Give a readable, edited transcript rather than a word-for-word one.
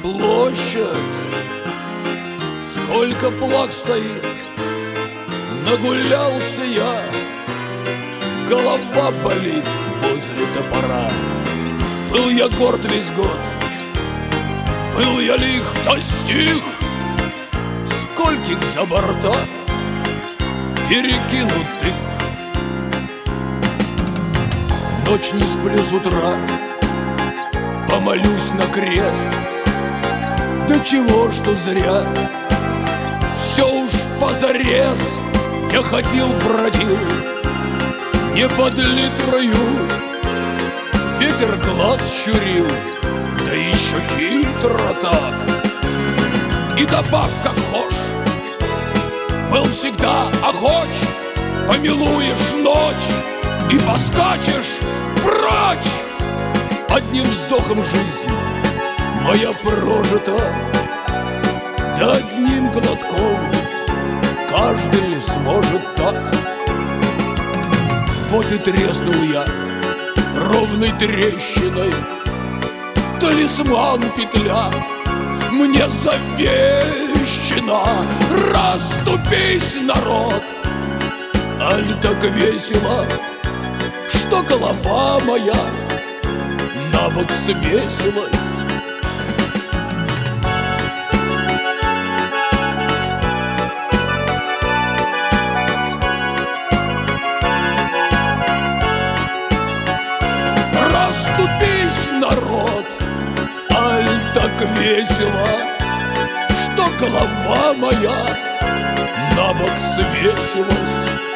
площадь, сколько плаг стоит. Нагулялся я, голова болит возле топора. Был я горд весь год, был я лих, достиг скольких за борта перекинутых. Ночь не сплю с утра, помолюсь на крест. Да чего ж тут зря, все уж позарез. Я ходил, бродил, не под литрою, ветер глаз щурил, да еще хитро так. И добавь как хошь, был всегда охоч, помилуешь ночь и поскачешь прочь. Одним вздохом жизнь моя прожита, да одним глотком каждый ли сможет так? Вот и треснул я ровной трещиной, талисман петля мне завещена. Расступись, народ! Аль так весело, что голова моя на бок свесилась. Расступись, народ! Аль так весело, что голова моя на бок свесилась.